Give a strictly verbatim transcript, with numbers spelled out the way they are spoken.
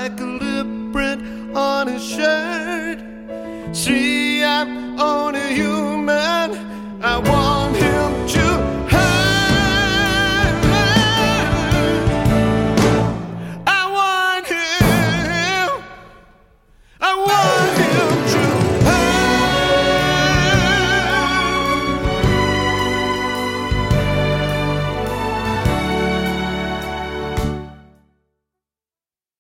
like a lip print on his shirt. See, I'm only human. I want